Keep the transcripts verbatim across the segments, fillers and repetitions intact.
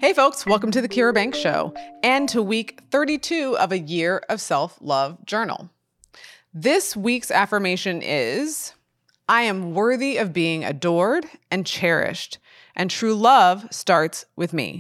Hey folks, welcome to the Kira Banks Show and to week thirty-two of a year of self-love journal. This week's affirmation is, I am worthy of being adored and cherished, and true love starts with me.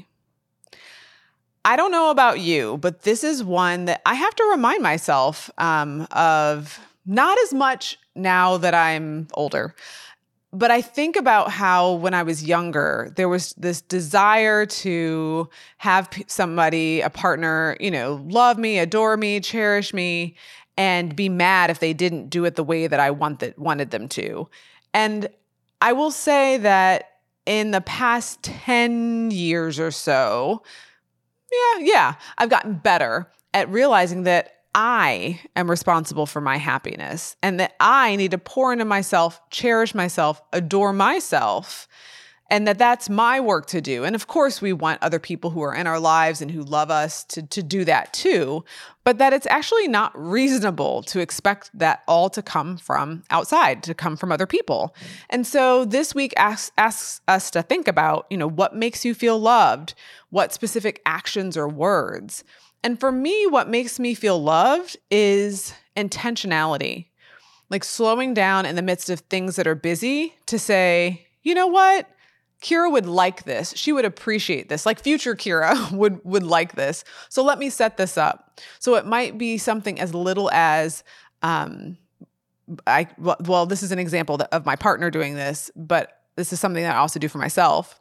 I don't know about you, but this is one that I have to remind myself um, of, not as much now that I'm older. But I think about how when I was younger, there was this desire to have p- somebody, a partner, you know, love me, adore me, cherish me, and be mad if they didn't do it the way that I wanted, wanted them to. And I will say that in the past ten years or so, yeah, yeah, I've gotten better at realizing that I am responsible for my happiness and that I need to pour into myself, cherish myself, adore myself, and that that's my work to do. And of course, we want other people who are in our lives and who love us to, to do that too, but that it's actually not reasonable to expect that all to come from outside, to come from other people. And so this week asks, asks us to think about, you know, what makes you feel loved? What specific actions or words? And for me, what makes me feel loved is intentionality, like slowing down in the midst of things that are busy to say, you know what? Kira would like this. She would appreciate this. Like future Kira would, would like this. So let me set this up. So it might be something as little as, um, I, well, this is an example of my partner doing this, but this is something that I also do for myself,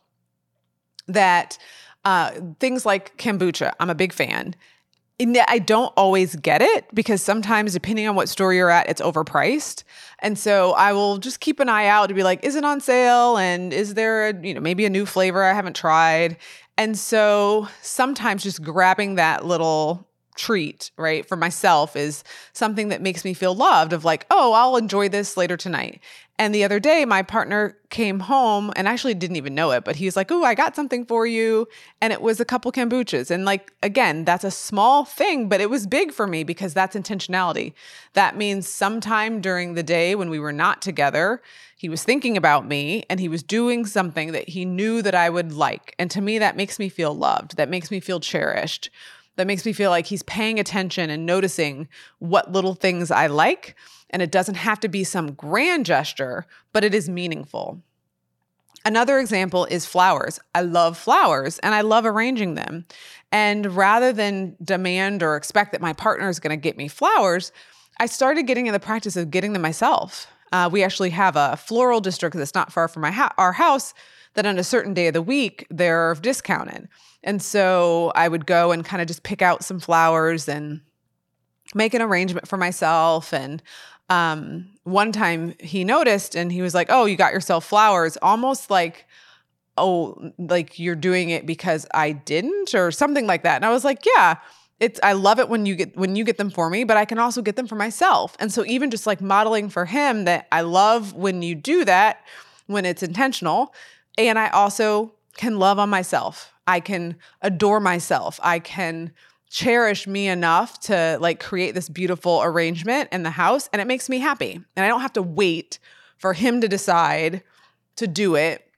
that Uh, things like kombucha, I'm a big fan. And I don't always get it because sometimes depending on what store you're at, it's overpriced. And so I will just keep an eye out to be like, is it on sale? And is there, a, you know, maybe a new flavor I haven't tried? And so sometimes just grabbing that little treat, right, for myself is something that makes me feel loved of like, oh, I'll enjoy this later tonight. And the other day, my partner came home and actually didn't even know it, but he's like, oh, I got something for you. And it was a couple kombuchas. And like, again, that's a small thing, but it was big for me because that's intentionality. That means sometime during the day when we were not together, he was thinking about me and he was doing something that he knew that I would like. And to me, that makes me feel loved. That makes me feel cherished. That makes me feel like he's paying attention and noticing what little things I like. And it doesn't have to be some grand gesture, but it is meaningful. Another example is flowers. I love flowers and I love arranging them. And rather than demand or expect that my partner is going to get me flowers, I started getting in the practice of getting them myself. Uh, we actually have a floral district that's not far from my ha- our house that on a certain day of the week, they're discounted. And so I would go and kind of just pick out some flowers and make an arrangement for myself. And um, one time he noticed and he was like, oh, you got yourself flowers, almost like, oh, like you're doing it because I didn't or something like that. And I was like, yeah, it's, I love it when you get, when you get them for me, but I can also get them for myself. And so even just like modeling for him that I love when you do that, when it's intentional. And I also can love on myself. I can adore myself. I can cherish me enough to like create this beautiful arrangement in the house, and it makes me happy. And I don't have to wait for him to decide to do it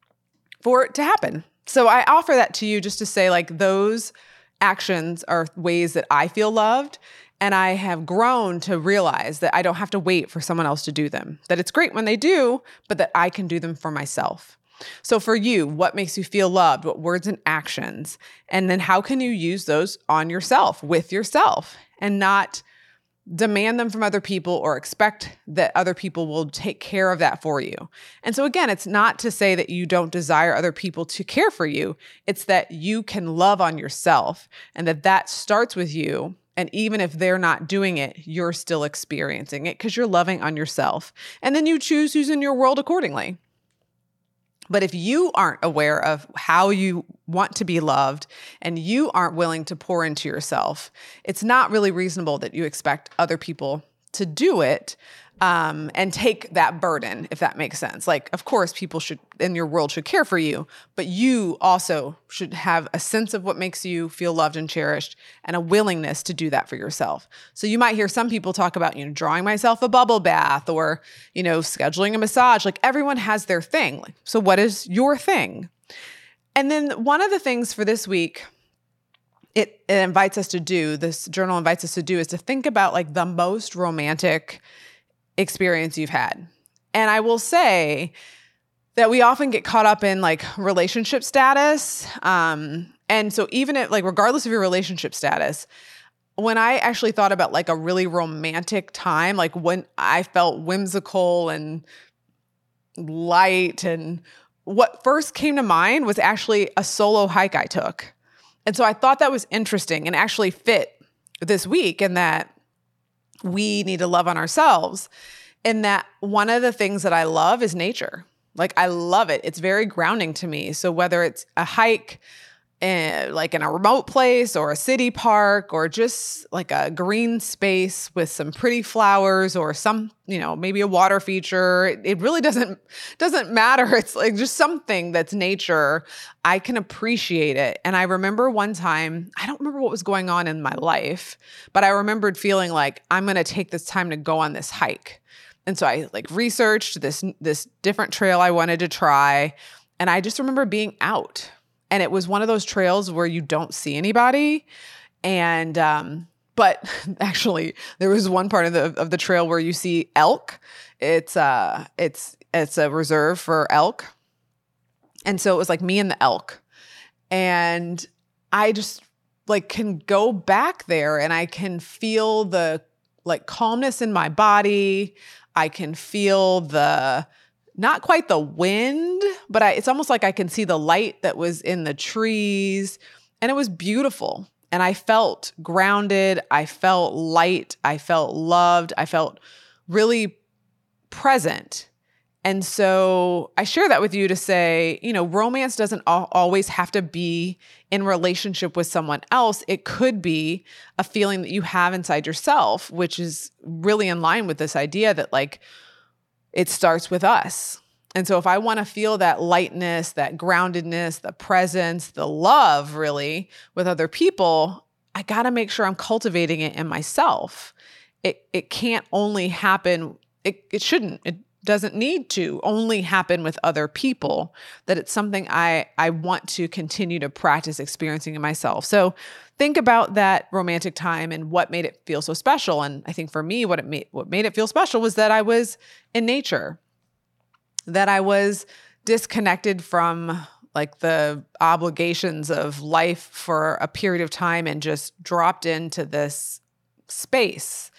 for it to happen. So I offer that to you just to say like those actions are ways that I feel loved. And I have grown to realize that I don't have to wait for someone else to do them, that it's great when they do, but that I can do them for myself. So for you, what makes you feel loved? What words and actions? And then how can you use those on yourself, with yourself, and not demand them from other people or expect that other people will take care of that for you? And so again, it's not to say that you don't desire other people to care for you. It's that you can love on yourself and that that starts with you. And even if they're not doing it, you're still experiencing it because you're loving on yourself. And then you choose who's in your world accordingly. But if you aren't aware of how you want to be loved and you aren't willing to pour into yourself, it's not really reasonable that you expect other people to do it um, and take that burden, if that makes sense. Like, of course, people should in your world should care for you, but you also should have a sense of what makes you feel loved and cherished and a willingness to do that for yourself. So you might hear some people talk about, you know, drawing myself a bubble bath or, you know, scheduling a massage. Like everyone has their thing. So what is your thing? And then one of the things for this week, it, it invites us to do, this journal invites us to do, is to think about like the most romantic experience you've had. And I will say that we often get caught up in like relationship status. Um, and so even if like, regardless of your relationship status, when I actually thought about like a really romantic time, like when I felt whimsical and light, and what first came to mind was actually a solo hike I took. And so I thought that was interesting and actually fit this week, in that we need to love on ourselves. In that one of the things that I love is nature. Like I love it. It's very grounding to me. So whether it's a hike, Uh, like in a remote place or a city park, or just like a green space with some pretty flowers, or some, you know, maybe a water feature. It, it really doesn't, doesn't matter. It's like just something that's nature. I can appreciate it. And I remember one time, I don't remember what was going on in my life, but I remembered feeling like I'm going to take this time to go on this hike. And so I like researched this, this different trail I wanted to try. And I just remember being out. And it was one of those trails where you don't see anybody. And, um, but actually there was one part of the, of the trail where you see elk. It's, uh, it's, it's a reserve for elk. And so it was like me and the elk. And I just like can go back there and I can feel the like calmness in my body. I can feel the, not quite the wind, but I, it's almost like I can see the light that was in the trees, and it was beautiful. And I felt grounded. I felt light. I felt loved. I felt really present. And so I share that with you to say, you know, romance doesn't al- always have to be in relationship with someone else. It could be a feeling that you have inside yourself, which is really in line with this idea that like, it starts with us. And so if I want to feel that lightness, that groundedness, the presence, the love really with other people, I got to make sure I'm cultivating it in myself. It it can't only happen, it, it shouldn't, it doesn't need to only happen with other people, that it's something I, I want to continue to practice experiencing in myself. So think about that romantic time and what made it feel so special. And I think for me, what it made, what made it feel special was that I was in nature, that I was disconnected from like the obligations of life for a period of time and just dropped into this space.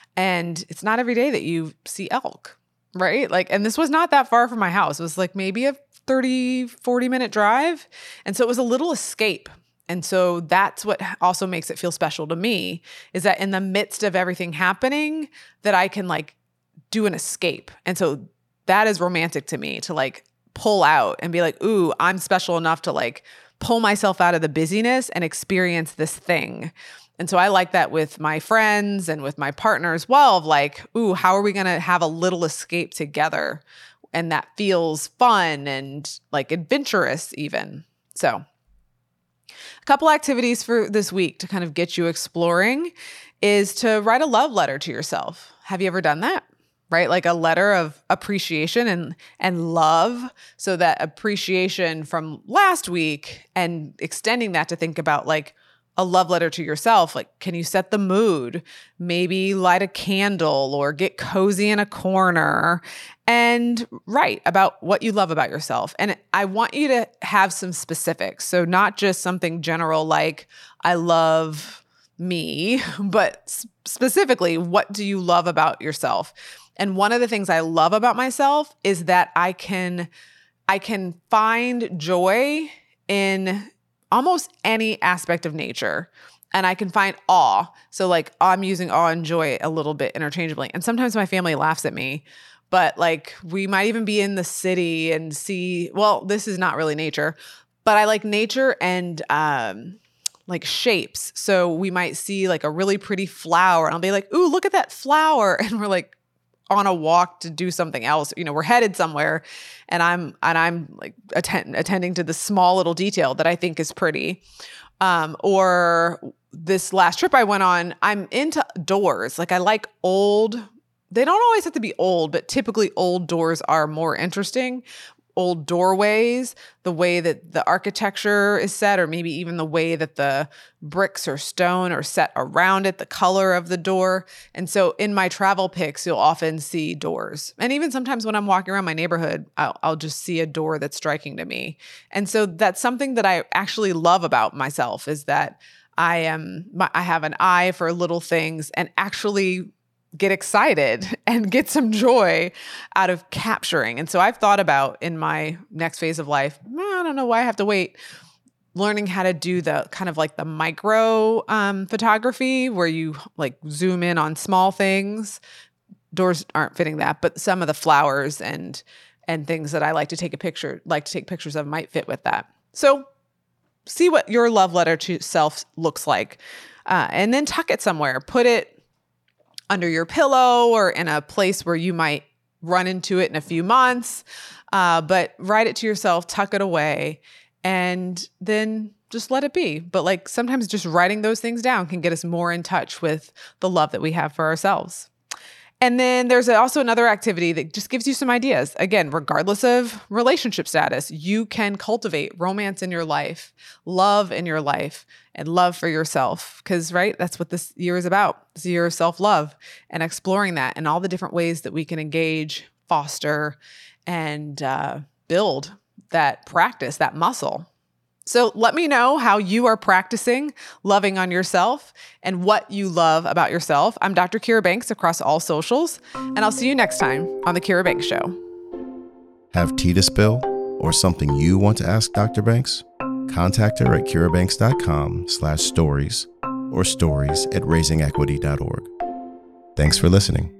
And it's not every day that you see elk, right? Like, and this was not that far from my house. It was like maybe a thirty, forty minute drive. And so it was a little escape. And so that's what also makes it feel special to me, is that in the midst of everything happening, that I can like do an escape. And so that is romantic to me, to like pull out and be like, ooh, I'm special enough to like pull myself out of the busyness and experience this thing. And so I like that with my friends and with my partner as well, of like, ooh, how are we going to have a little escape together? And that feels fun and like adventurous even. So a couple activities for this week to kind of get you exploring is to write a love letter to yourself. Have you ever done that? Right? Like a letter of appreciation and, and love. So that appreciation from last week, and extending that to think about like a love letter to yourself. Like, can you set the mood? Maybe light a candle or get cozy in a corner and write about what you love about yourself. And I want you to have some specifics. So not just something general like, I love me, but specifically, what do you love about yourself? And one of the things I love about myself is that I can, I can find joy in almost any aspect of nature. And I can find awe. So like I'm using awe and joy a little bit interchangeably. And sometimes my family laughs at me, but like we might even be in the city and see, well, this is not really nature, but I like nature and, um, like shapes. So we might see like a really pretty flower and I'll be like, ooh, look at that flower. And we're like on a walk to do something else. You know, we're headed somewhere and I'm, and I'm like attend, attending to the small little detail that I think is pretty. Um, or this last trip I went on, I'm into doors. Like I like old, they don't always have to be old, but typically old doors are more interesting. old doorways, the way that the architecture is set, or maybe even the way that the bricks or stone are set around it, the color of the door. And so in my travel pics, you'll often see doors. And even sometimes when I'm walking around my neighborhood, I'll, I'll just see a door that's striking to me. And so that's something that I actually love about myself, is that I am, I have an eye for little things and actually get excited and get some joy out of capturing. And so I've thought about in my next phase of life, I don't know why I have to wait, learning how to do the kind of like the micro um, photography where you like zoom in on small things. Doors aren't fitting that, but some of the flowers and and things that I like to take a picture, like to take pictures of might fit with that. So see what your love letter to self looks like, uh, and then tuck it somewhere. Put it under your pillow or in a place where you might run into it in a few months. Uh, but write it to yourself, tuck it away, and then just let it be. But like sometimes just writing those things down can get us more in touch with the love that we have for ourselves. And then there's also another activity that just gives you some ideas. Again, regardless of relationship status, you can cultivate romance in your life, love in your life, and love for yourself. Because, right, that's what this year is about. It's a year of self-love and exploring that and all the different ways that we can engage, foster, and uh, build that practice, that muscle. So let me know how you are practicing loving on yourself and what you love about yourself. I'm Doctor Kira Banks across all socials, and I'll see you next time on The Kira Banks Show. Have tea to spill or something you want to ask Doctor Banks? Contact her at kirabanks.com slash stories or stories at raisingequity dot org. Thanks for listening.